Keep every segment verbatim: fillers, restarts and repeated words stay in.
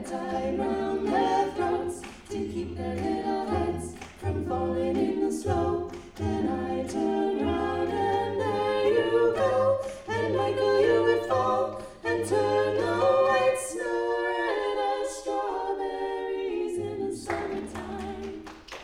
tied round their throats to keep their little heads from falling in the snow. Then I turned round and there you go, and Michael, you would fall and turn the white snow red as strawberries in the summertime.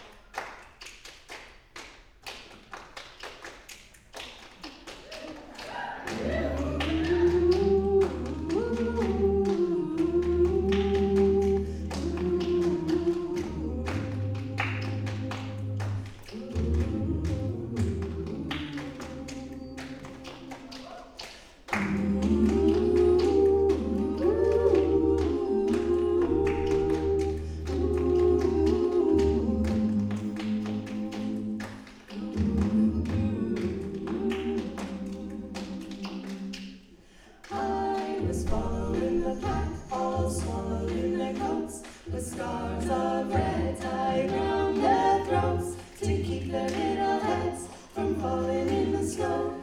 Following the pack, all swallowed in their coats, with scarves of red tied round their throats to keep their little heads from falling in the snow.